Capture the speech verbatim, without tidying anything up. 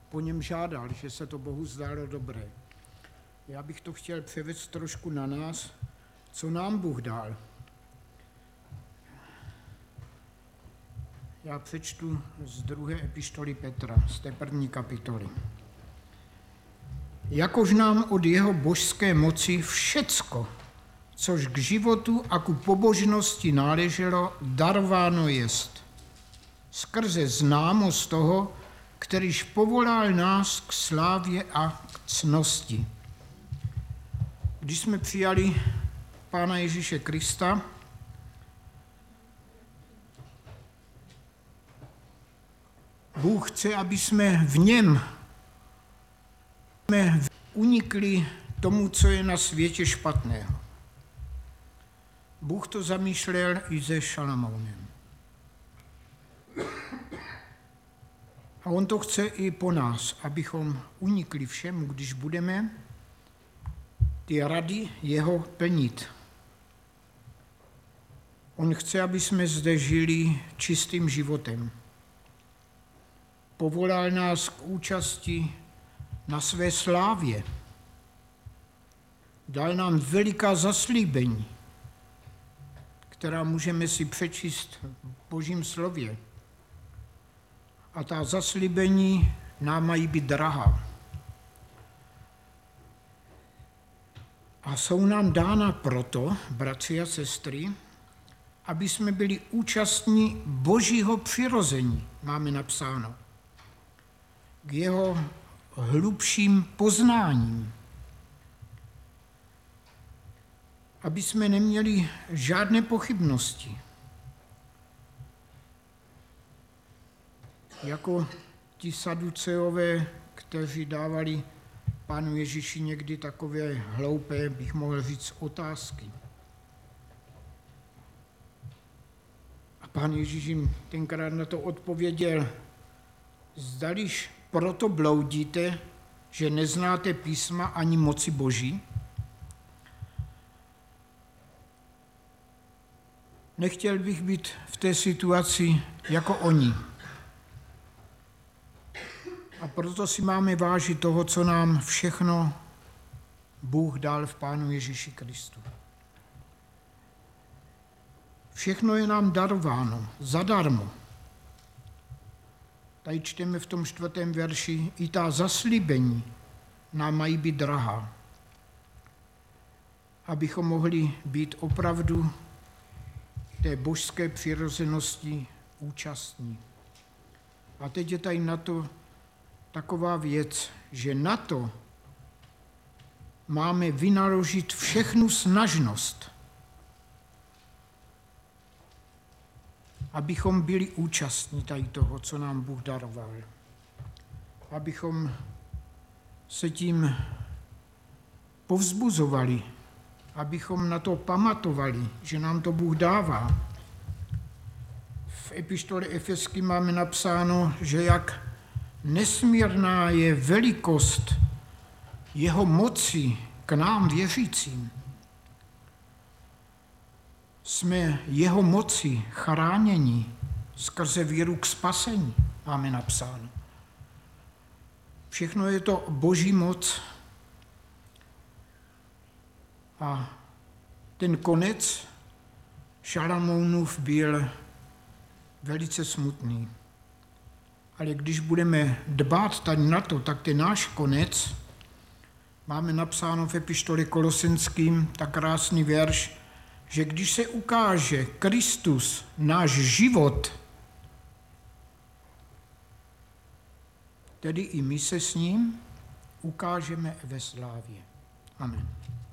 po něm žádal, že se to Bohu zdálo dobré. Já bych to chtěl převést trošku na nás, co nám Bůh dal. Já přečtu z druhé epištoly Petra, z té první kapitoly. Jakož nám od jeho božské moci všecko, což k životu a ku pobožnosti náleželo, darováno jest. Skrze známost toho, kterýž povolal nás k slávě a k cnosti. Když jsme přijali Pána Ježíše Krista, Bůh chce, aby jsme v něm unikli tomu, co je na světě špatného. Bůh to zamýšlel i se Šalamounem. A on to chce i po nás, abychom unikli všemu, když budeme ty rady jeho plnit. On chce, aby jsme zde žili čistým životem. Povolal nás k účasti na své slávě. Dal nám veliká zaslíbení, která můžeme si přečíst v Božím slově. A ta zaslíbení nám mají být drahá. A jsou nám dána proto, bratři a sestry, aby jsme byli účastní Božího přirození, máme napsáno, k jeho hlubším poznáním. Aby jsme neměli žádné pochybnosti. Jako ti saduceové, kteří dávali Pánu Ježíši někdy takové hloupé, bych mohl říct, otázky. A Pán Ježíš jim tenkrát na to odpověděl, zdališ proto bloudíte, že neznáte písma ani moci Boží? Nechtěl bych být v té situaci jako oni. A proto si máme vážit toho, co nám všechno Bůh dal v Pánu Ježíši Kristu. Všechno je nám darováno, zadarmo. Tady čteme v tom čtvrtém verši, i ta zaslíbení nám mají být drahá, abychom mohli být opravdu té božské přirozenosti účastní. A teď je tady na to taková věc, že na to máme vynaložit všechnu snažnost, abychom byli účastní tady toho, co nám Bůh daroval. Abychom se tím povzbuzovali, abychom na to pamatovali, že nám to Bůh dává. V epištole Efeským máme napsáno, že jak nesmírná je velikost jeho moci k nám věřícím. Jsme jeho moci chráněni skrze víru k spasení, máme napsáno. Všechno je to Boží moc a ten konec Šalamounův byl velice smutný. Ale když budeme dbát tady na to, tak ten náš konec, máme napsáno v epištole Kolosenským tak krásný verš, že když se ukáže Kristus, náš život, tedy i my se s ním ukážeme ve slávě. Amen.